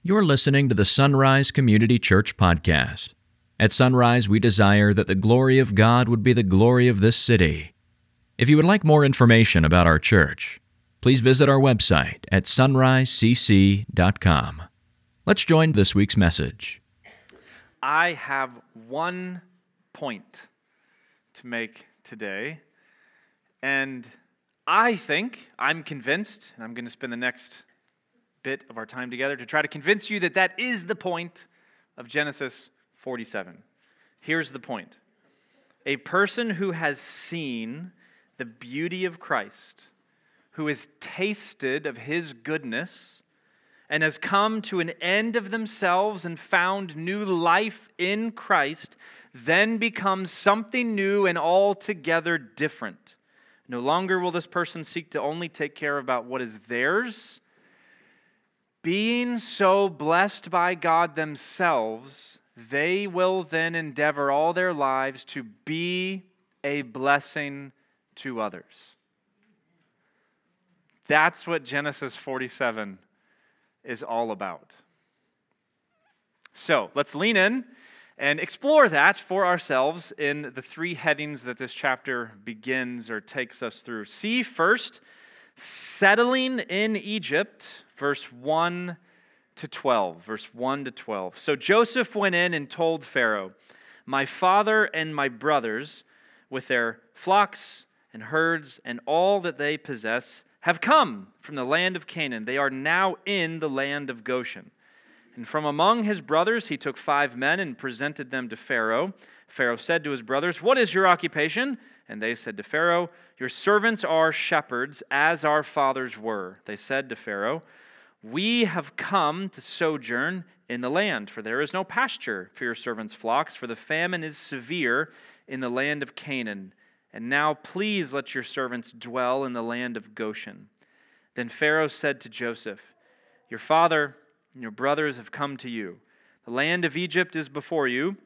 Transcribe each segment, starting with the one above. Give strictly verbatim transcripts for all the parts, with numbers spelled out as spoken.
You're listening to the Sunrise Community Church podcast. At Sunrise, we desire that the glory of God would be the glory of this city. If you would like more information about our church, please visit our website at sunrise c c dot com. Let's join this week's message. I have one point to make today, and I think, I'm convinced, and I'm going to spend the next bit of our time together to try to convince you that that is the point of Genesis forty-seven. Here's the point. A person who has seen the beauty of Christ, who has tasted of His goodness, and has come to an end of themselves and found new life in Christ, then becomes something new and altogether different. No longer will this person seek to only take care about what is theirs. Being so blessed by God themselves, they will then endeavor all their lives to be a blessing to others. That's what Genesis forty-seven is all about. So let's lean in and explore that for ourselves in the three headings that this chapter begins or takes us through. See first, settling in Egypt, verse one to twelve. Verse one to twelve. So Joseph went in and told Pharaoh, "My father and my brothers, with their flocks and herds and all that they possess, have come from the land of Canaan. They are now in the land of Goshen." And from among his brothers he took five men and presented them to Pharaoh. Pharaoh said to his brothers, "What is your occupation?" And they said to Pharaoh, "Your servants are shepherds, as our fathers were." They said to Pharaoh, "We have come to sojourn in the land, for there is no pasture for your servants' flocks, for the famine is severe in the land of Canaan. And now please let your servants dwell in the land of Goshen." Then Pharaoh said to Joseph, "Your father and your brothers have come to you. The land of Egypt is before you.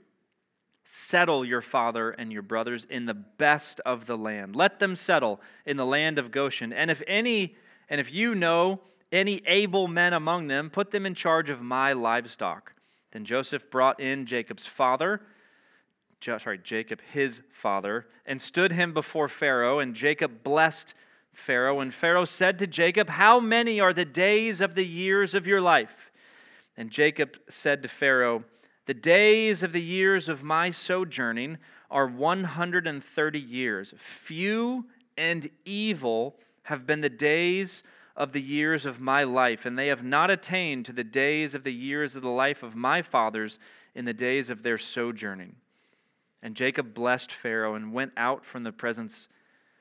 Settle your father and your brothers in the best of the land. Let them settle in the land of Goshen. And if any, and if you know any able men among them, put them in charge of my livestock." Then Joseph brought in Jacob's father, sorry, Jacob, his father, and stood him before Pharaoh, and Jacob blessed Pharaoh. And Pharaoh said to Jacob, "How many are the days of the years of your life?" And Jacob said to Pharaoh, "The days of the years of my sojourning are one hundred and thirty years. Few and evil have been the days of the years of my life, and they have not attained to the days of the years of the life of my fathers in the days of their sojourning." And Jacob blessed Pharaoh and went out from the presence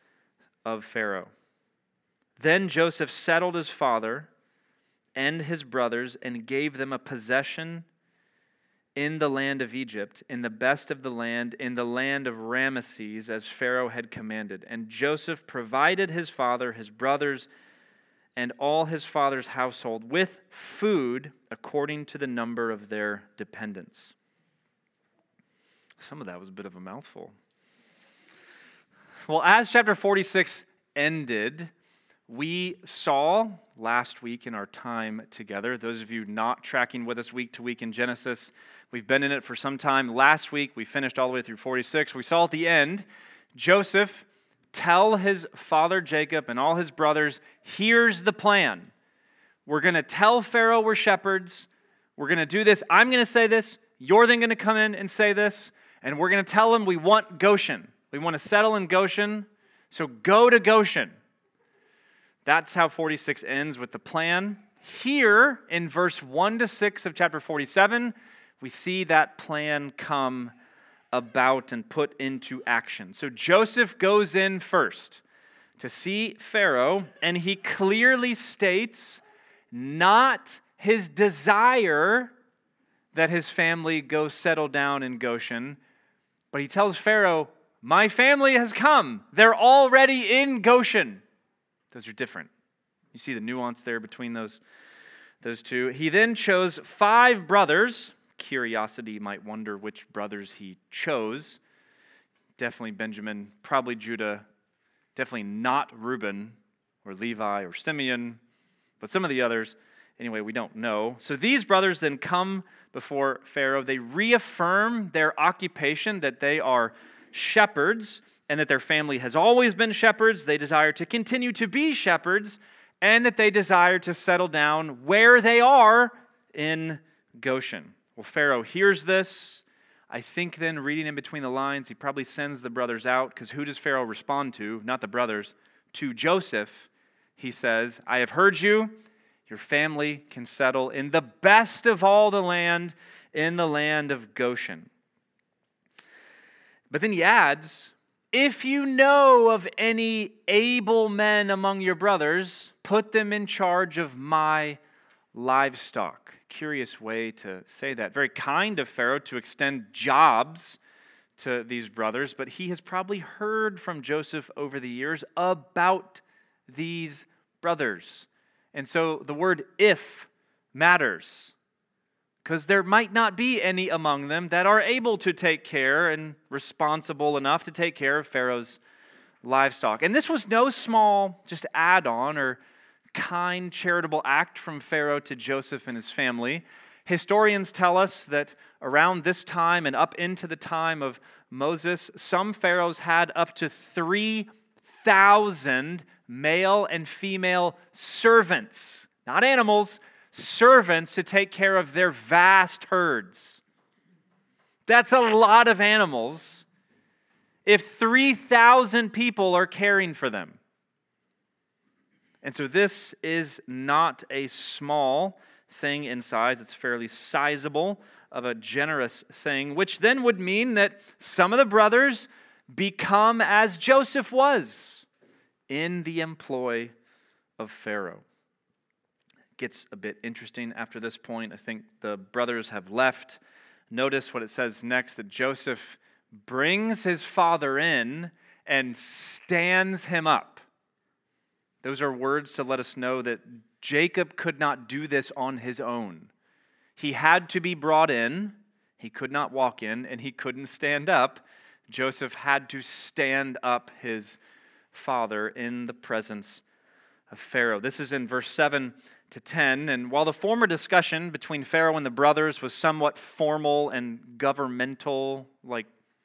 of Pharaoh. Then Joseph settled his father and his brothers and gave them a possession in the land of Egypt, in the best of the land, in the land of Ramesses, as Pharaoh had commanded. And Joseph provided his father, his brothers, and all his father's household with food according to the number of their dependents. Some of that was a bit of a mouthful. Well, as chapter forty-six ended, we saw last week in our time together, those of you not tracking with us week to week in Genesis, we've been in it for some time. Last week, we finished all the way through forty-six. We saw at the end, Joseph tell his father Jacob and all his brothers, here's the plan. We're going to tell Pharaoh we're shepherds. We're going to do this. I'm going to say this. You're then going to come in and say this. And we're going to tell him we want Goshen. We want to settle in Goshen. So go to Goshen. That's how forty-six ends with the plan. Here in verse one to six of chapter forty-seven, we see that plan come about and put into action. So Joseph goes in first to see Pharaoh, and he clearly states not his desire that his family go settle down in Goshen, but he tells Pharaoh, "My family has come. They're already in Goshen." Those are different. You see the nuance there between those, those two. He then chose five brothers. Curiosity might wonder which brothers he chose. Definitely Benjamin, probably Judah, definitely not Reuben or Levi or Simeon, but some of the others. Anyway, we don't know. So these brothers then come before Pharaoh. They reaffirm their occupation, that they are shepherds and that their family has always been shepherds. They desire to continue to be shepherds and that they desire to settle down where they are in Goshen. Well, Pharaoh hears this. I think then, reading in between the lines, he probably sends the brothers out, because who does Pharaoh respond to? Not the brothers. To Joseph, he says, I have heard you. Your family can settle in the best of all the land, in the land of Goshen. But then he adds, if you know of any able men among your brothers, put them in charge of my livestock. Curious way to say that. Very kind of Pharaoh to extend jobs to these brothers, but he has probably heard from Joseph over the years about these brothers. And so the word if matters, because there might not be any among them that are able to take care and responsible enough to take care of Pharaoh's livestock. And this was no small just add-on or kind charitable act from Pharaoh to Joseph and his family. Historians tell us that around this time and up into the time of Moses, some pharaohs had up to three thousand male and female servants, not animals, servants to take care of their vast herds. That's a lot of animals if three thousand people are caring for them. And so this is not a small thing in size. It's fairly sizable of a generous thing, which then would mean that some of the brothers become as Joseph was, in the employ of Pharaoh. It gets a bit interesting after this point. I think the brothers have left. Notice what it says next, that Joseph brings his father in and stands him up. Those are words to let us know that Jacob could not do this on his own. He had to be brought in. He could not walk in, and he couldn't stand up. Joseph had to stand up his father in the presence of Pharaoh. This is in verse seven to ten. And while the former discussion between Pharaoh and the brothers was somewhat formal and governmental, like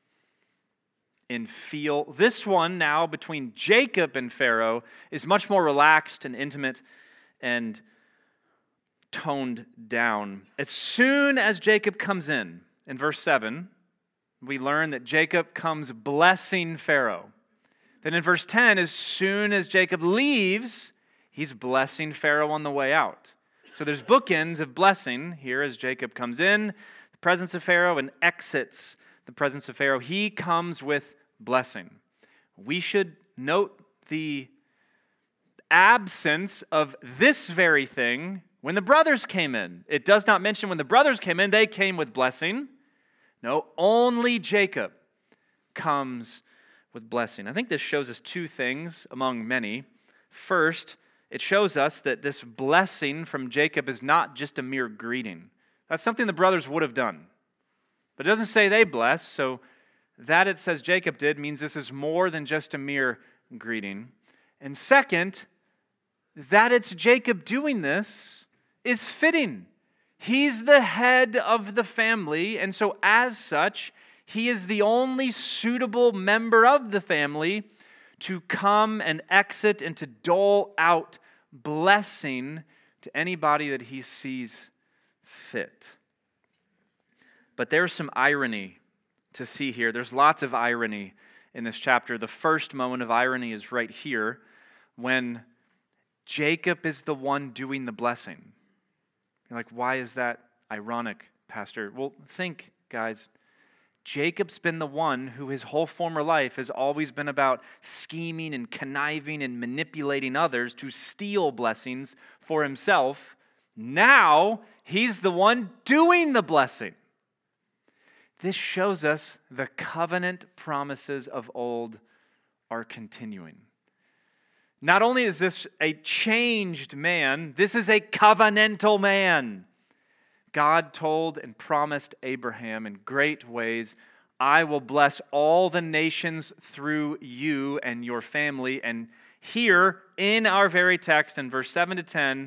in feel, this one now between Jacob and Pharaoh is much more relaxed and intimate and toned down. As soon as Jacob comes in, in verse seven, we learn that Jacob comes blessing Pharaoh. Then in verse ten, as soon as Jacob leaves, he's blessing Pharaoh on the way out. So there's bookends of blessing here as Jacob comes in the presence of Pharaoh and exits the presence of Pharaoh. He comes with blessing. We should note the absence of this very thing when the brothers came in. It does not mention when the brothers came in, they came with blessing. No, only Jacob comes with blessing. I think this shows us two things among many. First, it shows us that this blessing from Jacob is not just a mere greeting. That's something the brothers would have done. But it doesn't say they blessed, so that it says Jacob did means this is more than just a mere greeting. And second, that it's Jacob doing this is fitting. He's the head of the family, and so as such, he is the only suitable member of the family to come and exit and to dole out blessing to anybody that he sees fit. But there's some irony to see here. There's lots of irony in this chapter. The first moment of irony is right here when Jacob is the one doing the blessing. You're like, why is that ironic, Pastor? Well, think, guys. Jacob's been the one who his whole former life has always been about scheming and conniving and manipulating others to steal blessings for himself. Now, he's the one doing the blessing. This shows us the covenant promises of old are continuing. Not only is this a changed man, this is a covenantal man. God told and promised Abraham in great ways, I will bless all the nations through you and your family. And here in our very text in verse seven to ten,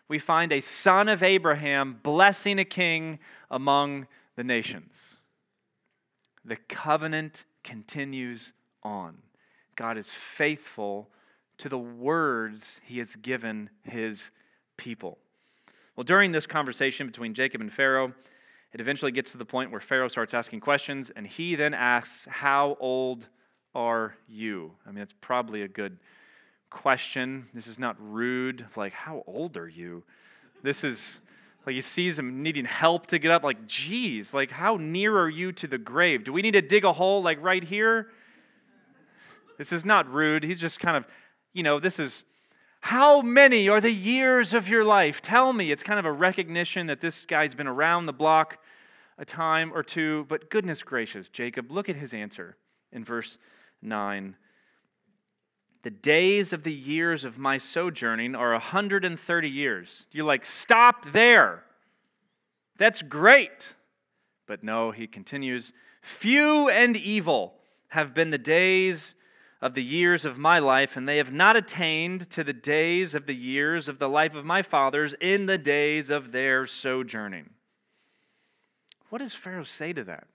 we find a son of Abraham blessing a king among the nations. The covenant continues on. God is faithful to the words he has given his people. Well, during this conversation between Jacob and Pharaoh, it eventually gets to the point where Pharaoh starts asking questions, and he then asks, "How old are you?" I mean, it's probably a good question. This is not rude, like, "How old are you?" This is, like, he sees him needing help to get up, like, geez, like, how near are you to the grave? Do we need to dig a hole, like, right here? This is not rude. He's just kind of, you know, this is, how many are the years of your life? Tell me. It's kind of a recognition that this guy's been around the block a time or two. But goodness gracious, Jacob, look at his answer in verse nine. The days of the years of my sojourning are one hundred thirty years. You're like, stop there. That's great. But no, he continues, few and evil have been the days of the years of my life, and they have not attained to the days of the years of the life of my fathers in the days of their sojourning. What does Pharaoh say to that?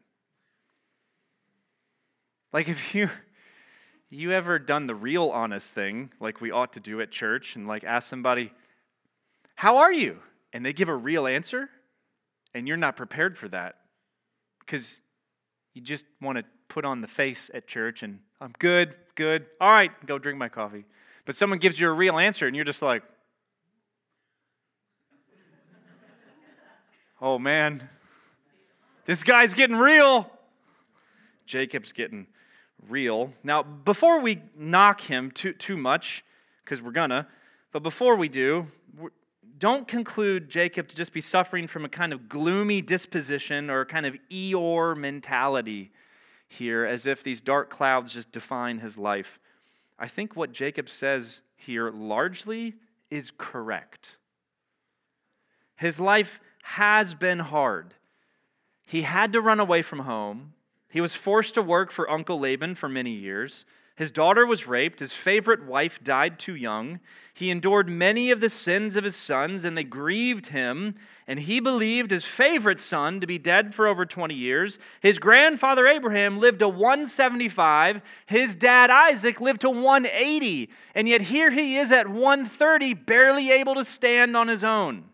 Like, if you you ever done the real honest thing, like we ought to do at church, and like ask somebody, "How are you?" And they give a real answer, and you're not prepared for that because you just want to put on the face at church and, "I'm good, good. All right, go drink my coffee." But someone gives you a real answer and you're just like, "Oh man, this guy's getting real." Jacob's getting real. Now, before we knock him too, too much, because we're gonna, but before we do, don't conclude Jacob to just be suffering from a kind of gloomy disposition or a kind of Eeyore mentality here, as if these dark clouds just define his life. I think what Jacob says here largely is correct. His life has been hard. He had to run away from home. He was forced to work for Uncle Laban for many years. His daughter was raped. His favorite wife died too young. He endured many of the sins of his sons, and they grieved him. And he believed his favorite son to be dead for over twenty years. His grandfather Abraham lived to one hundred seventy-five. His dad Isaac lived to one hundred eighty. And yet here he is at one hundred thirty, barely able to stand on his own.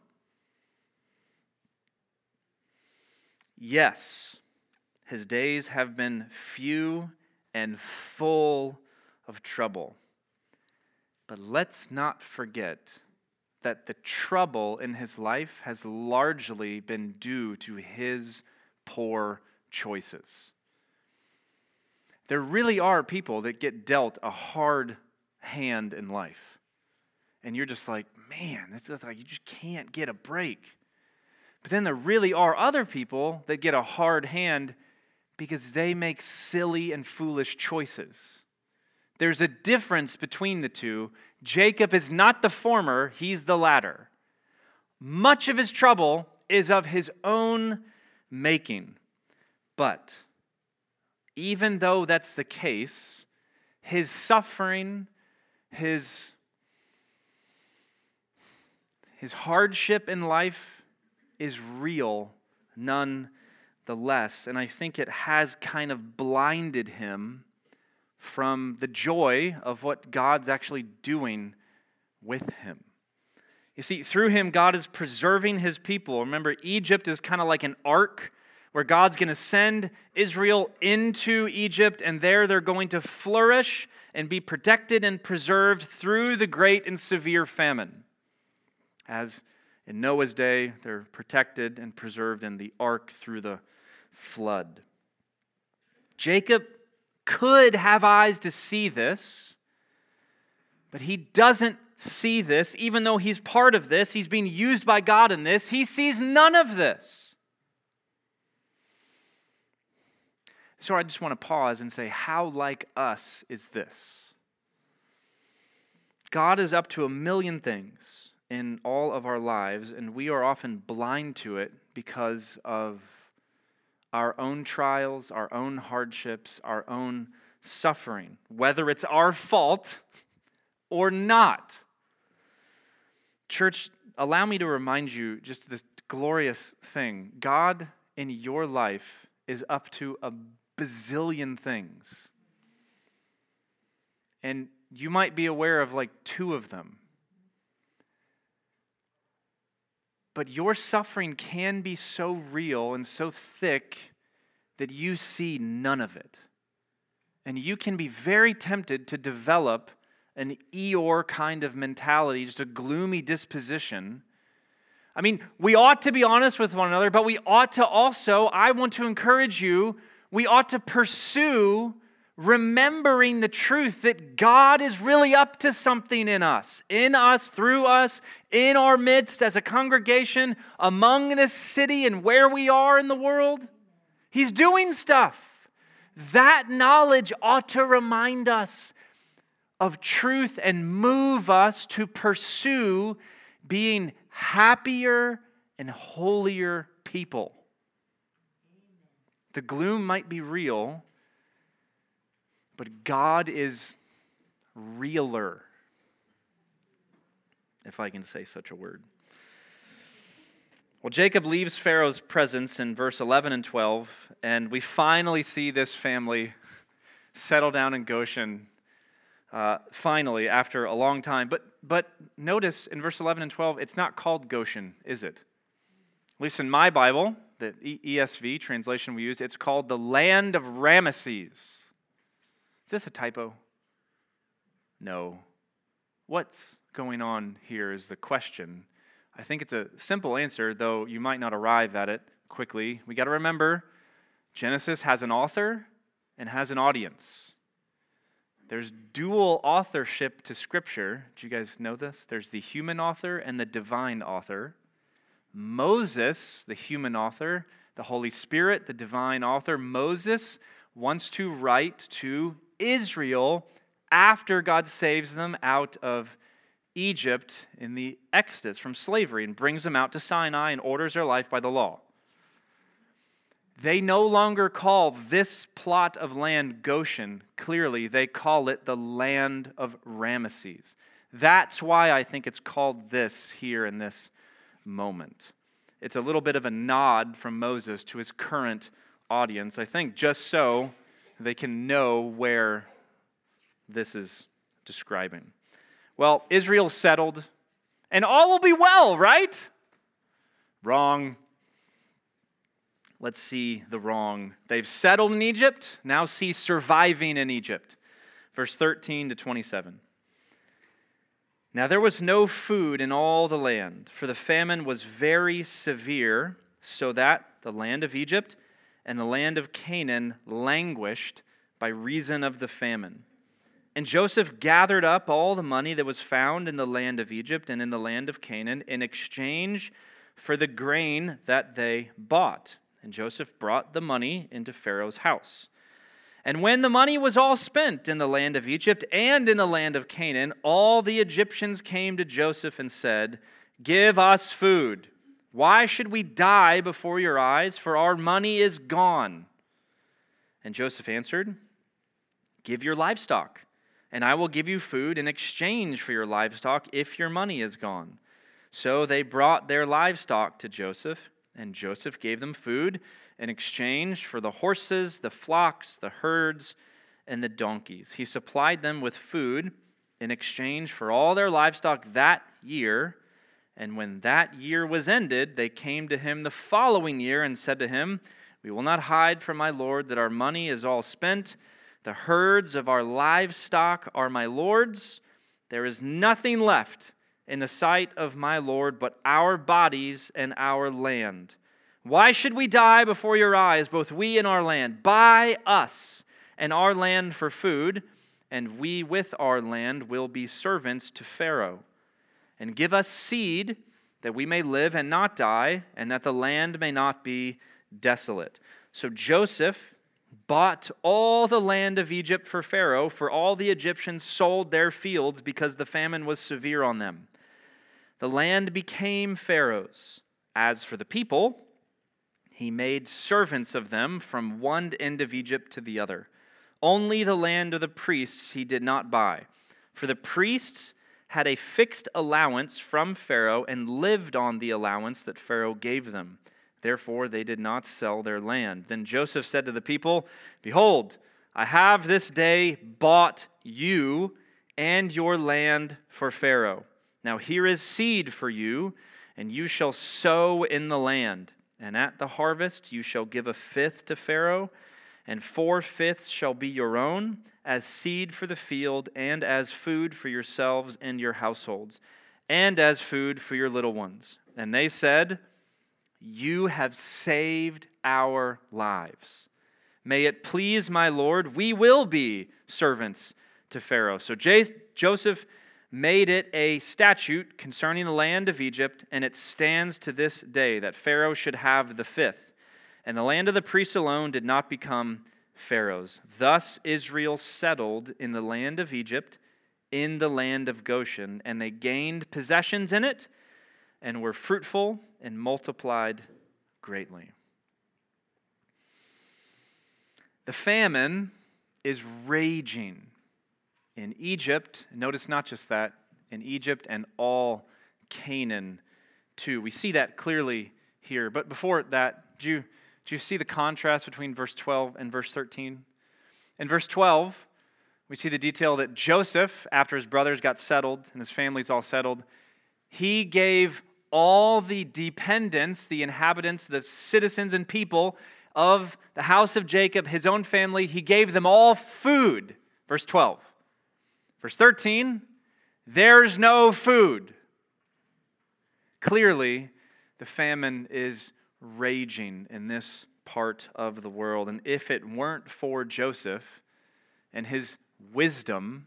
Yes, his days have been few and full of trouble. But let's not forget that the trouble in his life has largely been due to his poor choices. There really are people that get dealt a hard hand in life. And you're just like, man, this is like you just can't get a break. But then there really are other people that get a hard hand because they make silly and foolish choices. There's a difference between the two. Jacob is not the former, he's the latter. Much of his trouble is of his own making. But even though that's the case, his suffering, his, his hardship in life is real nonetheless. And I think it has kind of blinded him from the joy of what God's actually doing with him. You see, through him, God is preserving his people. Remember, Egypt is kind of like an ark where God's going to send Israel into Egypt, and there they're going to flourish and be protected and preserved through the great and severe famine. As in Noah's day, they're protected and preserved in the ark through the flood. Jacob could have eyes to see this, but he doesn't see this. Even though he's part of this, he's being used by God in this, he sees none of this. So I just want to pause and say, how like us is this? God is up to a million things in all of our lives, and we are often blind to it because of our own trials, our own hardships, our own suffering, whether it's our fault or not. Church, allow me to remind you just this glorious thing. God in your life is up to a bazillion things. And you might be aware of like two of them. But your suffering can be so real and so thick that you see none of it. And you can be very tempted to develop an Eeyore kind of mentality, just a gloomy disposition. I mean, we ought to be honest with one another, but we ought to also, I want to encourage you, we ought to pursue remembering the truth that God is really up to something in us, in us, through us, in our midst as a congregation, among this city and where we are in the world. He's doing stuff. That knowledge ought to remind us of truth and move us to pursue being happier and holier people. The gloom might be real, but God is realer, if I can say such a word. Well, Jacob leaves Pharaoh's presence in verse eleven and twelve, and we finally see this family settle down in Goshen, uh, finally, after a long time. But, but notice in verse eleven and twelve, it's not called Goshen, is it? At least in my Bible, the E S V translation we use, it's called the land of Ramesses. Is this a typo? No. What's going on here is the question. I think it's a simple answer, though you might not arrive at it quickly. We got to remember, Genesis has an author and has an audience. There's dual authorship to Scripture. Do you guys know this? There's the human author and the divine author. Moses, the human author, the Holy Spirit, the divine author. Moses wants to write to Israel after God saves them out of Egypt in the Exodus from slavery and brings them out to Sinai and orders their life by the law. They no longer call this plot of land Goshen. Clearly, they call it the land of Ramesses. That's why I think it's called this here in this moment. It's a little bit of a nod from Moses to his current audience, I think, just so they can know where this is describing. Well, Israel settled, and all will be well, right? Wrong. Let's see the wrong. They've settled in Egypt, now see surviving in Egypt. Verse thirteen to twenty-seven. Now there was no food in all the land, for the famine was very severe, so that the land of Egypt and the land of Canaan languished by reason of the famine. And Joseph gathered up all the money that was found in the land of Egypt and in the land of Canaan in exchange for the grain that they bought. And Joseph brought the money into Pharaoh's house. And when the money was all spent in the land of Egypt and in the land of Canaan, all the Egyptians came to Joseph and said, "Give us food. Why should we die before your eyes? For our money is gone." And Joseph answered, "Give your livestock, and I will give you food in exchange for your livestock if your money is gone." So they brought their livestock to Joseph, and Joseph gave them food in exchange for the horses, the flocks, the herds, and the donkeys. He supplied them with food in exchange for all their livestock that year. And when that year was ended, they came to him the following year and said to him, "We will not hide from my lord that our money is all spent. The herds of our livestock are my lord's. There is nothing left in the sight of my lord but our bodies and our land. Why should we die before your eyes, both we and our land? Buy us and our land for food, and we with our land will be servants to Pharaoh. And give us seed that we may live and not die, and that the land may not be desolate." So Joseph bought all the land of Egypt for Pharaoh, for all the Egyptians sold their fields because the famine was severe on them. The land became Pharaoh's. As for the people, he made servants of them from one end of Egypt to the other. Only the land of the priests he did not buy, for the priests had a fixed allowance from Pharaoh and lived on the allowance that Pharaoh gave them. Therefore, they did not sell their land. Then Joseph said to the people, "Behold, I have this day bought you and your land for Pharaoh. Now here is seed for you, and you shall sow in the land. And at the harvest you shall give a fifth to Pharaoh, and four-fifths shall be your own, as seed for the field, and as food for yourselves and your households, and as food for your little ones." And they said, "You have saved our lives. May it please my Lord, we will be servants to Pharaoh." So J- Joseph made it a statute concerning the land of Egypt, and it stands to this day that Pharaoh should have the fifth. And the land of the priests alone did not become Pharaoh's. Thus Israel settled in the land of Egypt, in the land of Goshen, and they gained possessions in it, and were fruitful and multiplied greatly. The famine is raging in Egypt. Notice not just that, in Egypt and all Canaan too. We see that clearly here. But before that, do you, do you see the contrast between verse twelve and verse thirteen? In verse twelve, we see the detail that Joseph, after his brothers got settled and his family's all settled, he gave all the dependents, the inhabitants, the citizens and people of the house of Jacob, his own family, he gave them all food. Verse twelve. Verse thirteen, there's no food. Clearly, the famine is raging in this part of the world. And if it weren't for Joseph and his wisdom,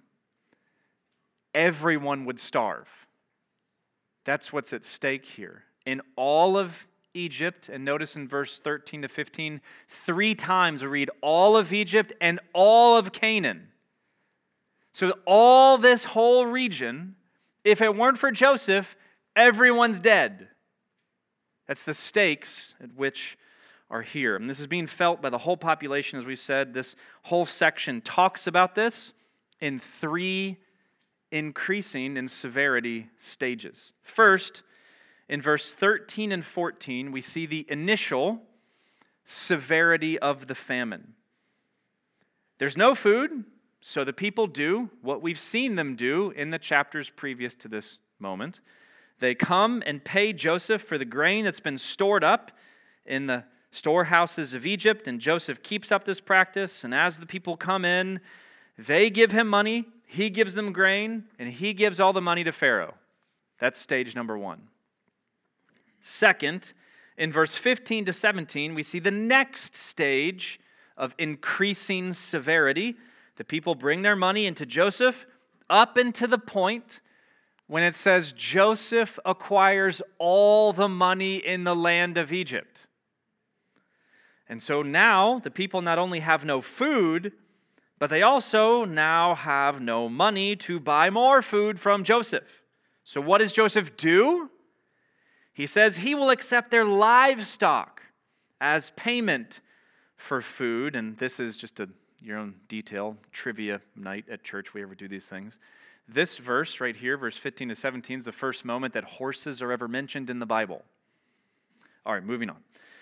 everyone would starve. That's what's at stake here. In all of Egypt, and notice in verse thirteen to fifteen, three times we read all of Egypt and all of Canaan. So all this whole region, if it weren't for Joseph, everyone's dead. That's the stakes at which are here. And this is being felt by the whole population, as we said. This whole section talks about this in three increasing in severity stages. First, in verse thirteen and fourteen, we see the initial severity of the famine. There's no food, so the people do what we've seen them do in the chapters previous to this moment. They come and pay Joseph for the grain that's been stored up in the storehouses of Egypt, and Joseph keeps up this practice, and as the people come in, they give him money, he gives them grain, and he gives all the money to Pharaoh. That's stage number one. Second, in verse fifteen to seventeen, we see the next stage of increasing severity. The people bring their money into Joseph up into the point when it says Joseph acquires all the money in the land of Egypt. And so now the people not only have no food, but they also now have no money to buy more food from Joseph. So what does Joseph do? He says he will accept their livestock as payment for food. And this is just a your own detail, trivia night at church. We ever do these things. This verse right here, verse fifteen to seventeen, is the first moment that horses are ever mentioned in the Bible. All right, moving on.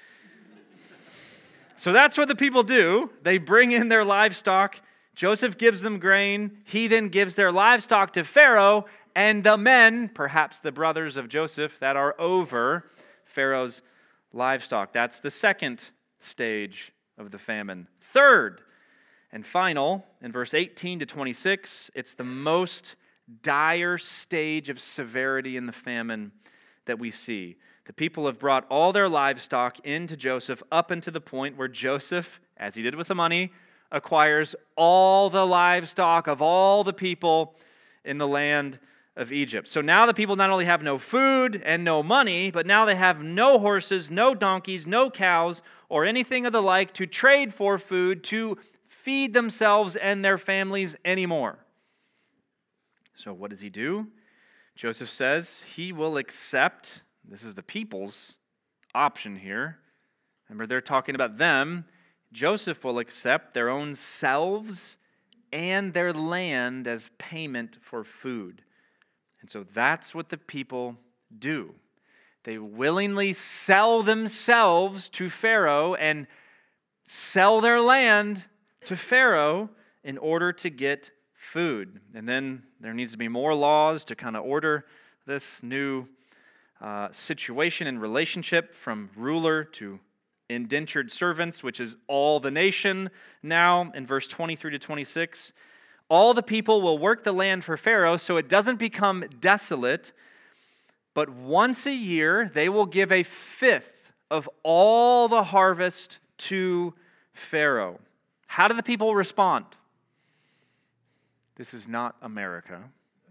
So that's what the people do. They bring in their livestock. Joseph gives them grain. He then gives their livestock to Pharaoh, and the men, perhaps the brothers of Joseph, that are over Pharaoh's livestock. That's the second stage of the famine. Third and final, in verse eighteen to twenty-six, it's the most dire stage of severity in the famine that we see. The people have brought all their livestock into Joseph up into the point where Joseph, as he did with the money, acquires all the livestock of all the people in the land of Egypt. So now the people not only have no food and no money, but now they have no horses, no donkeys, no cows, or anything of the like to trade for food, to feed themselves and their families anymore. So what does he do? Joseph says he will accept, this is the people's option here. Remember, they're talking about them. Joseph will accept their own selves and their land as payment for food. And so that's what the people do. They willingly sell themselves to Pharaoh and sell their land to Pharaoh in order to get food. And then there needs to be more laws to kind of order this new uh, situation and relationship from ruler to indentured servants, which is all the nation now in verse twenty-three to twenty-six. All the people will work the land for Pharaoh so it doesn't become desolate, but once a year they will give a fifth of all the harvest to Pharaoh. How do the people respond? This is not America.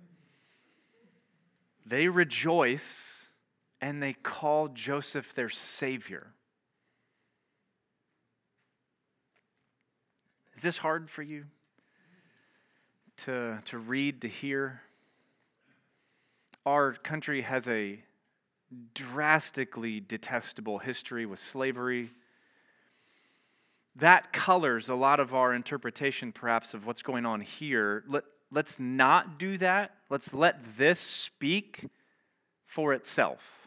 They rejoice and they call Joseph their savior. Is this hard for you to, to read, to hear? Our country has a drastically detestable history with slavery. That colors a lot of our interpretation, perhaps, of what's going on here. Let, let's not do that. Let's let this speak for itself.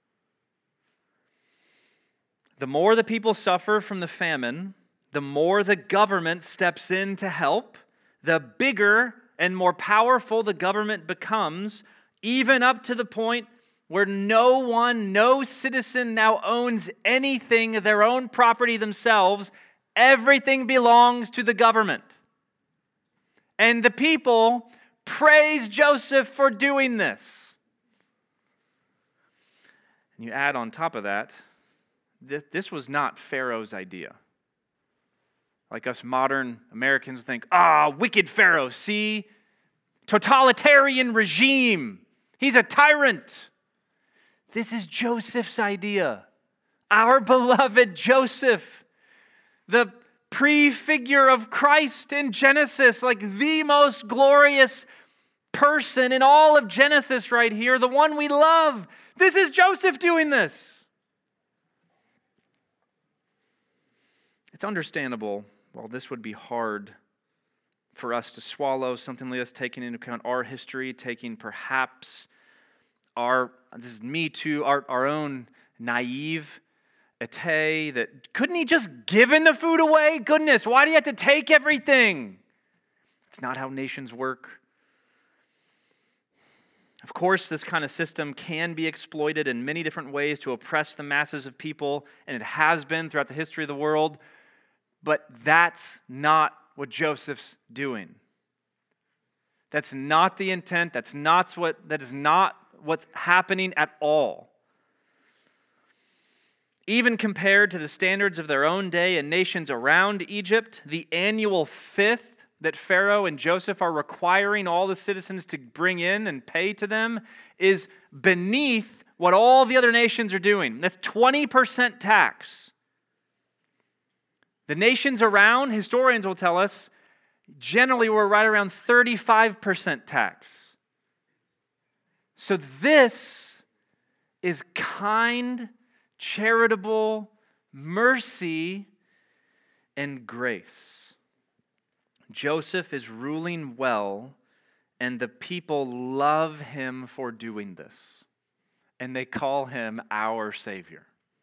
The more the people suffer from the famine, the more the government steps in to help, the bigger and more powerful the government becomes, even up to the point where no one, no citizen now owns anything, their own property themselves. Everything belongs to the government. And the people praise Joseph for doing this. And you add on top of that, this, this was not Pharaoh's idea. Like us modern Americans think, ah, wicked Pharaoh, see? Totalitarian regime. He's a tyrant. This is Joseph's idea. Our beloved Joseph, the prefigure of Christ in Genesis, like the most glorious person in all of Genesis right here, the one we love. This is Joseph doing this. It's understandable, while this would be hard for us to swallow, something like this, taking into account our history, taking perhaps our, this is me too, our, our own naive naivete that, couldn't he just given the food away? Goodness, why do you have to take everything? It's not how nations work. Of course, this kind of system can be exploited in many different ways to oppress the masses of people, and it has been throughout the history of the world, but that's not what Joseph's doing. That's not the intent. That's not what, that is not what's happening at all. Even compared to the standards of their own day and nations around Egypt, the annual fifth that Pharaoh and Joseph are requiring all the citizens to bring in and pay to them is beneath what all the other nations are doing. That's twenty percent tax. The nations around, historians will tell us, generally we're right around thirty-five percent tax. So this is kind, charitable mercy and grace. Joseph is ruling well, and the people love him for doing this. And they call him our Savior.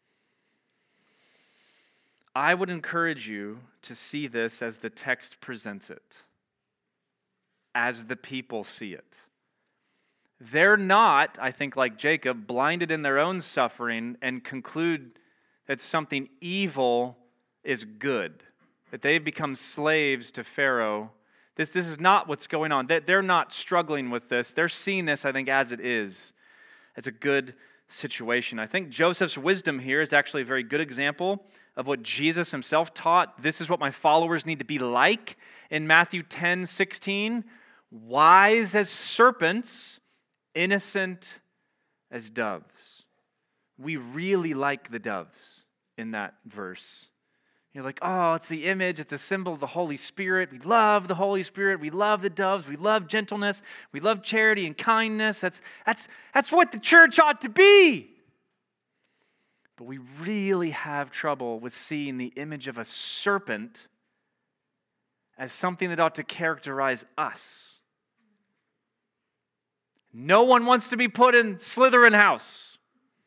I would encourage you to see this as the text presents it, as the people see it. They're not, I think, like Jacob, blinded in their own suffering and conclude that something evil is good, that they've become slaves to Pharaoh. This, this is not what's going on. They're not struggling with this. They're seeing this, I think, as it is, as a good situation. I think Joseph's wisdom here is actually a very good example of what Jesus himself taught. This is what my followers need to be like in Matthew ten sixteen. Wise as serpents, innocent as doves. We really like the doves in that verse. You're like, oh, it's the image, it's a symbol of the Holy Spirit. We love the Holy Spirit. We love the doves. We love gentleness. We love charity and kindness. That's, that's, that's what the church ought to be. But we really have trouble with seeing the image of a serpent as something that ought to characterize us. No one wants to be put in Slytherin house.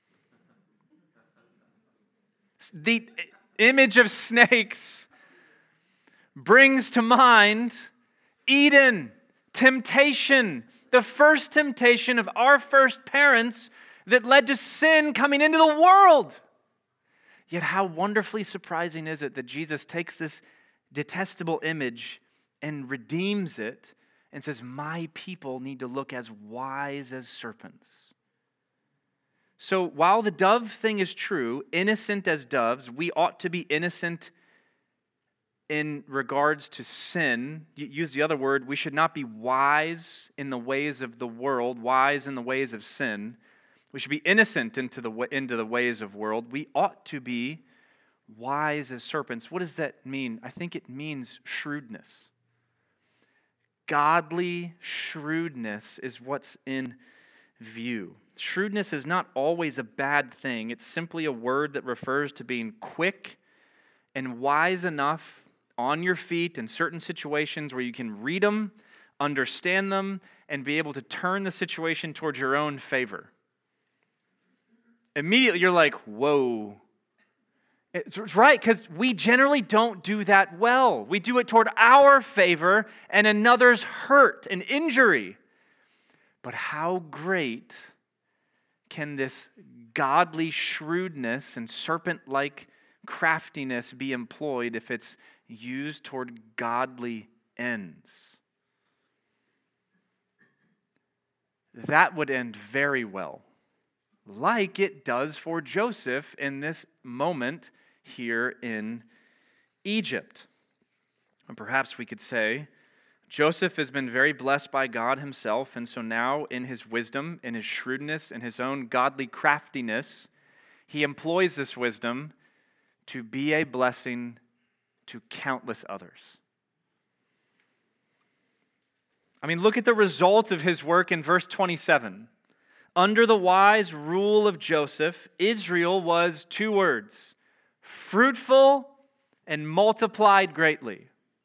The image of snakes brings to mind Eden, temptation, the first temptation of our first parents that led to sin coming into the world. Yet how wonderfully surprising is it that Jesus takes this detestable image and redeems it and says, my people need to look as wise as serpents. So while the dove thing is true, innocent as doves, we ought to be innocent in regards to sin. Use the other word, we should not be wise in the ways of the world, wise in the ways of sin. We should be innocent into the, into the ways of world. We ought to be wise as serpents. What does that mean? I think it means shrewdness. Godly shrewdness is what's in view. Shrewdness is not always a bad thing. It's simply a word that refers to being quick and wise enough on your feet in certain situations where you can read them, understand them, and be able to turn the situation towards your own favor. Immediately you're like, whoa. It's right, because we generally don't do that well. We do it toward our favor and another's hurt and injury. But how great can this godly shrewdness and serpent-like craftiness be employed if it's used toward godly ends? That would end very well, like it does for Joseph in this moment here in Egypt. And perhaps we could say, Joseph has been very blessed by God himself, and so now in his wisdom, in his shrewdness, in his own godly craftiness, he employs this wisdom to be a blessing to countless others. I mean, look at the result of his work in verse twenty-seven. Under the wise rule of Joseph, Israel was two words, fruitful and multiplied greatly.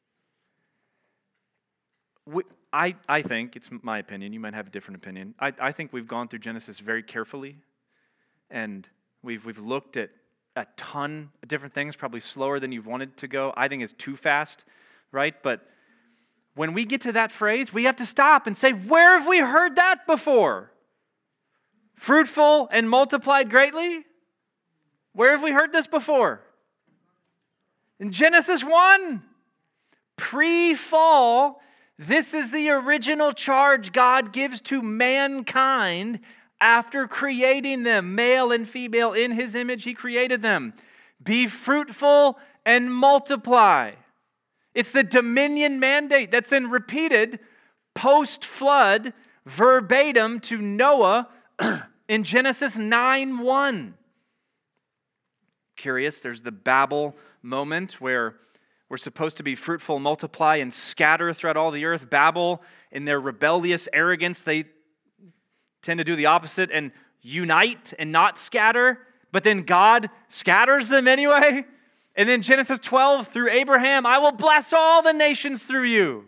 We, I, I think, it's my opinion, you might have a different opinion, I, I think we've gone through Genesis very carefully, and we've, we've looked at a ton of different things, probably slower than you've wanted to go. I think it's too fast, right? But when we get to that phrase, we have to stop and say, where have we heard that before? Fruitful and multiplied greatly? Where have we heard this before? In Genesis one. Pre-fall, this is the original charge God gives to mankind after creating them, male and female, in his image he created them. Be fruitful and multiply. It's the dominion mandate that's in repeated post-flood verbatim to Noah in Genesis nine one. Curious, there's the Babel moment where we're supposed to be fruitful, multiply, and scatter throughout all the earth. Babel, in their rebellious arrogance, they tend to do the opposite and unite and not scatter. But then God scatters them anyway. And then Genesis twelve through Abraham, I will bless all the nations through you.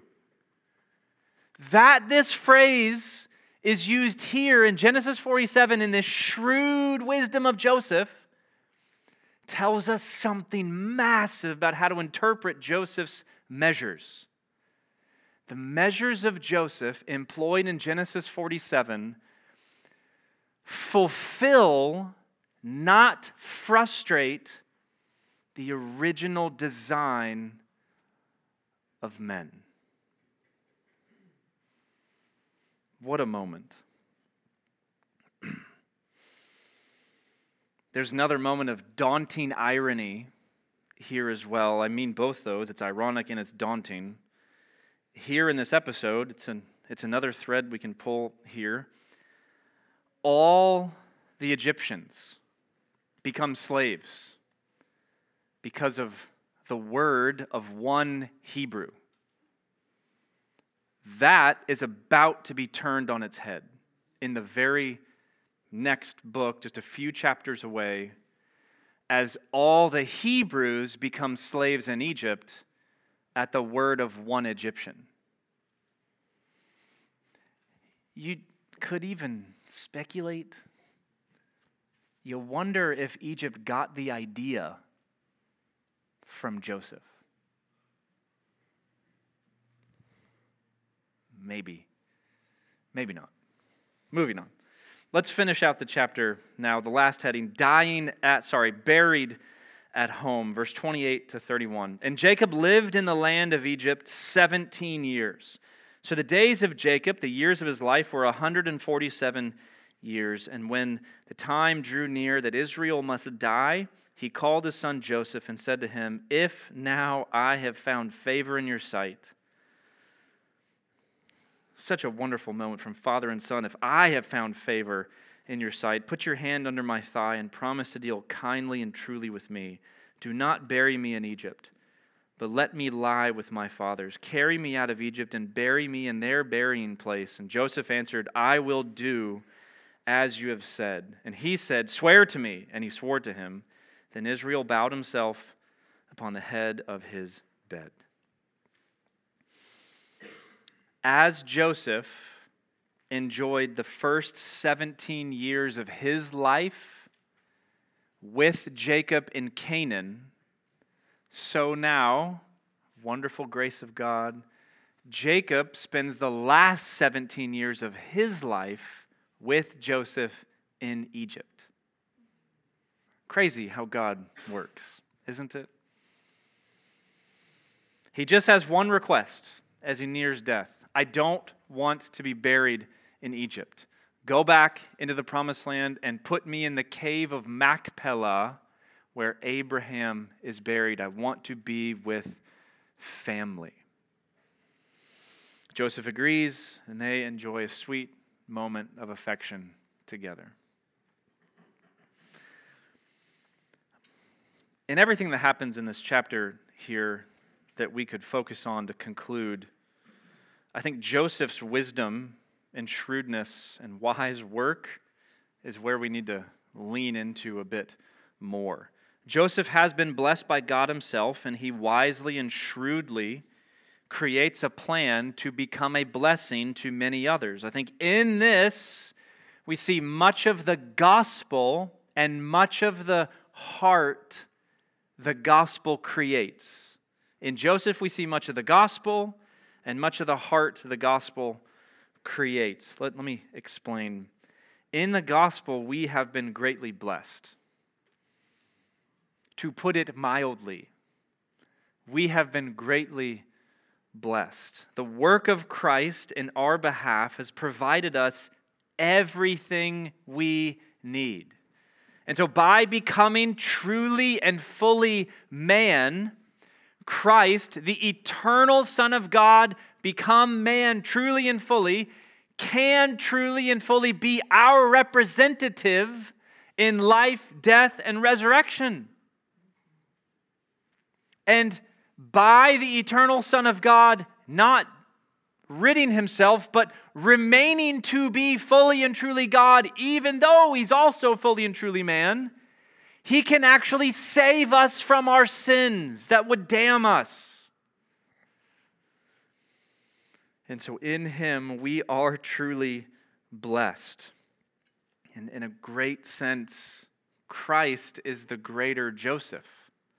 That this phrase is used here in Genesis forty-seven in this shrewd wisdom of Joseph tells us something massive about how to interpret Joseph's measures. The measures of Joseph employed in Genesis forty-seven fulfill, not frustrate, the original design of men. What a moment. There's another moment of daunting irony here as well. I mean both those. It's ironic and it's daunting. Here in this episode, it's an it's another thread we can pull here. All the Egyptians become slaves because of the word of one Hebrew. That is about to be turned on its head in the very next book, just a few chapters away, as all the Hebrews become slaves in Egypt at the word of one Egyptian. You could even speculate. You wonder if Egypt got the idea from Joseph. Maybe. Maybe not. Moving on. Let's finish out the chapter now. The last heading, dying at, sorry, buried at home, verse twenty-eight to thirty-one. And Jacob lived in the land of Egypt seventeen years. So the days of Jacob, the years of his life, were one hundred forty-seven years. And when the time drew near that Israel must die, he called his son Joseph and said to him, "If now I have found favor in your sight," such a wonderful moment from father and son. "If I have found favor in your sight, put your hand under my thigh and promise to deal kindly and truly with me. Do not bury me in Egypt, but let me lie with my fathers. Carry me out of Egypt and bury me in their burying place." And Joseph answered, "I will do as you have said." And he said, "Swear to me." And he swore to him. Then Israel bowed himself upon the head of his bed. As Joseph enjoyed the first seventeen years of his life with Jacob in Canaan, so now, wonderful grace of God, Jacob spends the last seventeen years of his life with Joseph in Egypt. Crazy how God works, isn't it? He just has one request as he nears death. "I don't want to be buried in Egypt. Go back into the promised land and put me in the cave of Machpelah where Abraham is buried. I want to be with family." Joseph agrees, and they enjoy a sweet moment of affection together. In everything that happens in this chapter here that we could focus on to conclude, I think Joseph's wisdom and shrewdness and wise work is where we need to lean into a bit more. Joseph has been blessed by God himself, and he wisely and shrewdly creates a plan to become a blessing to many others. I think in this, we see much of the gospel and much of the heart the gospel creates. In Joseph, we see much of the gospel and much of the heart the gospel creates. Let, let me explain. In the gospel, we have been greatly blessed. To put it mildly, we have been greatly blessed. The work of Christ in our behalf has provided us everything we need. And so by becoming truly and fully man, Christ, the eternal Son of God, become man truly and fully, can truly and fully be our representative in life, death, and resurrection. And by the eternal Son of God not ridding himself, but remaining to be fully and truly God, even though he's also fully and truly man, he can actually save us from our sins that would damn us. And so in him we are truly blessed. And in a great sense, Christ is the greater Joseph,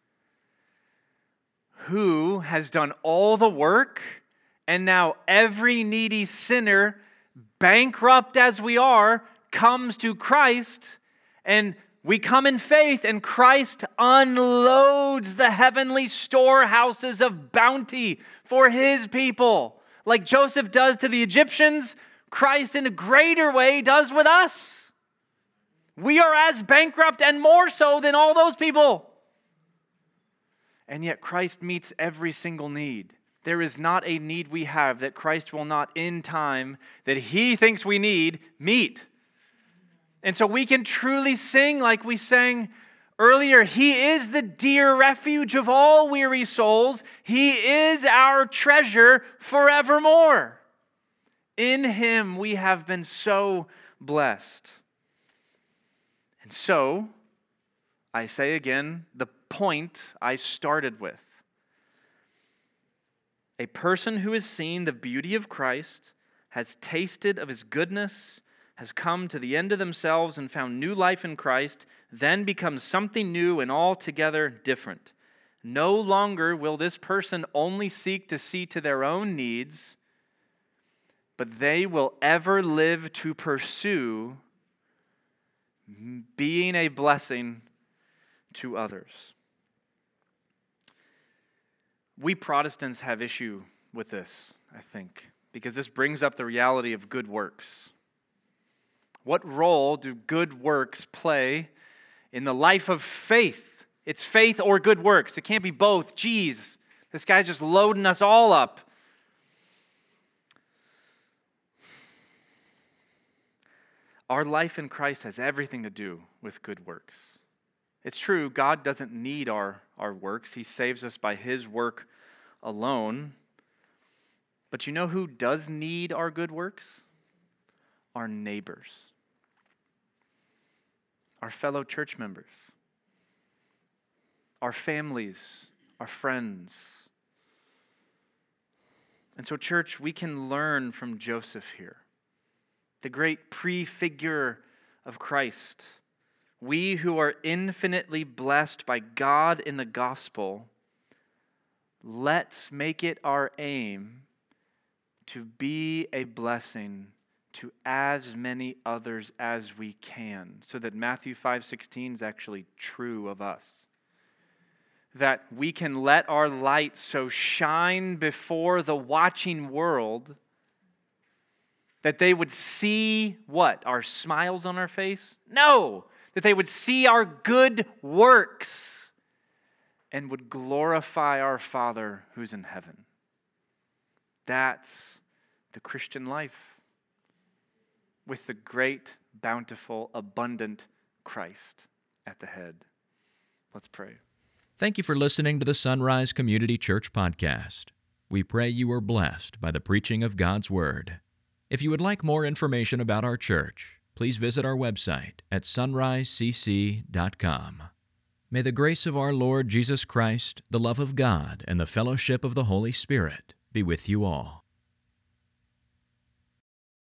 who has done all the work, and now every needy sinner, bankrupt as we are, comes to Christ, and we come in faith, and Christ unloads the heavenly storehouses of bounty for his people. Like Joseph does to the Egyptians, Christ in a greater way does with us. We are as bankrupt and more so than all those people. And yet Christ meets every single need. There is not a need we have that Christ will not in time, that he thinks we need, meet. And so we can truly sing like we sang earlier. He is the dear refuge of all weary souls. He is our treasure forevermore. In him we have been so blessed. And so, I say again, the point I started with. A person who has seen the beauty of Christ, has tasted of his goodness, has come to the end of themselves and found new life in Christ, then becomes something new and altogether different. No longer will this person only seek to see to their own needs, but they will ever live to pursue being a blessing to others. We Protestants have issue with this, I think, because this brings up the reality of good works. What role do good works play in the life of faith? It's faith or good works. It can't be both. Geez, this guy's just loading us all up. Our life in Christ has everything to do with good works. It's true, God doesn't need our, our works. He saves us by His work alone. But you know who does need our good works? Our neighbors. Our fellow church members. Our families. Our friends. And so, church, we can learn from Joseph here, the great prefigure of Christ. We who are infinitely blessed by God in the gospel, let's make it our aim to be a blessing to as many others as we can, so that Matthew five sixteen is actually true of us. That we can let our light so shine before the watching world that they would see what? Our smiles on our face? No! That they would see our good works and would glorify our Father who's in heaven. That's the Christian life, with the great, bountiful, abundant Christ at the head. Let's pray. Thank you for listening to the Sunrise Community Church podcast. We pray you are blessed by the preaching of God's Word. If you would like more information about our church, please visit our website at sunrise c c dot com. May the grace of our Lord Jesus Christ, the love of God, and the fellowship of the Holy Spirit be with you all.